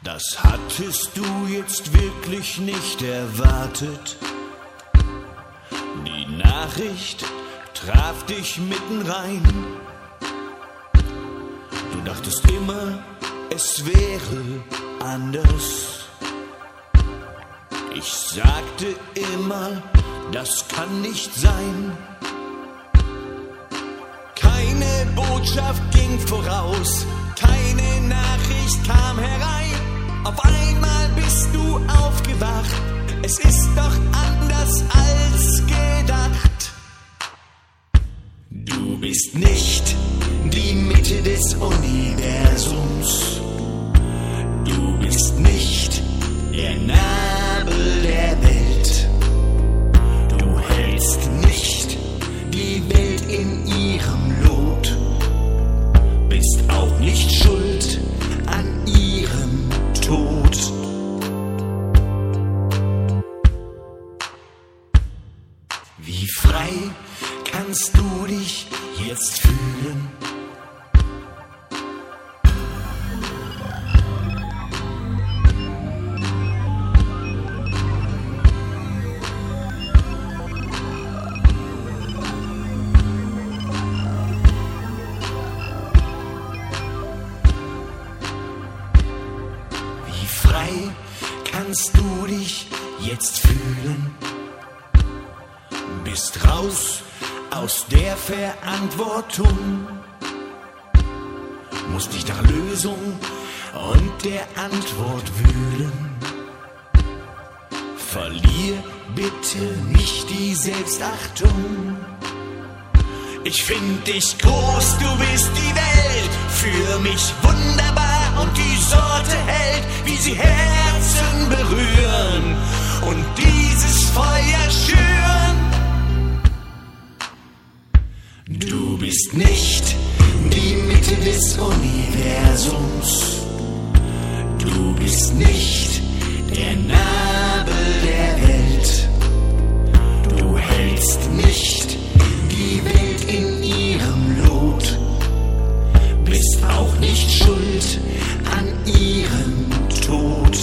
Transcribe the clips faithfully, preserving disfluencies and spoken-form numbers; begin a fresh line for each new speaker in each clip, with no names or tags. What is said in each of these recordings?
Das hattest du jetzt wirklich nicht erwartet. Die Nachricht traf dich mitten rein. Du dachtest immer, es wäre anders. Ich sagte immer, das kann nicht sein. Keine Botschaft ging voraus, keine Nachricht kam herein. Auf einmal bist du aufgewacht, es ist doch anders als gedacht. Du bist nicht die Mitte des Universums. Du bist nicht der Nabel der Welt. Du hältst nicht die Welt in ihrem Lot. Bist auch nicht schuld an ihrem Tod. Wie frei kannst du dich jetzt fühlen? Wie frei kannst du dich jetzt fühlen? Bist raus aus der Verantwortung, musst dich nach Lösung und der Antwort wühlen. Verlier bitte nicht die Selbstachtung. Ich find dich groß, du bist die Welt, für mich wunderbar und die Sorte hält, wie sie Herzen berühren und dieses Feuer schüren. Du bist nicht die Mitte des Universums. Du bist nicht der Nabel der Welt. Du hältst nicht die Welt in ihrem Lot. Bist auch nicht schuld an ihrem Tod.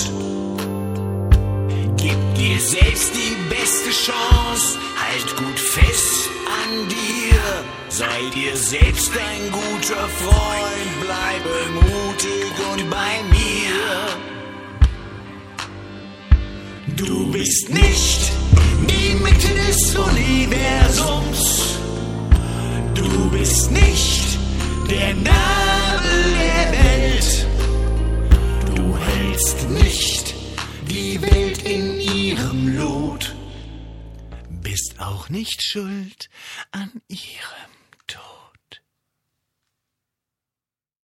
Gib dir selbst die beste Chance, halt gut fest an dir. Sei dir selbst ein guter Freund, bleibe mutig und bei mir. Du bist nicht die Mitte des Universums. Du bist nicht der Nabel der Welt. Du hältst nicht die Welt in ihrem Lot. Bist auch nicht schuld an ihrem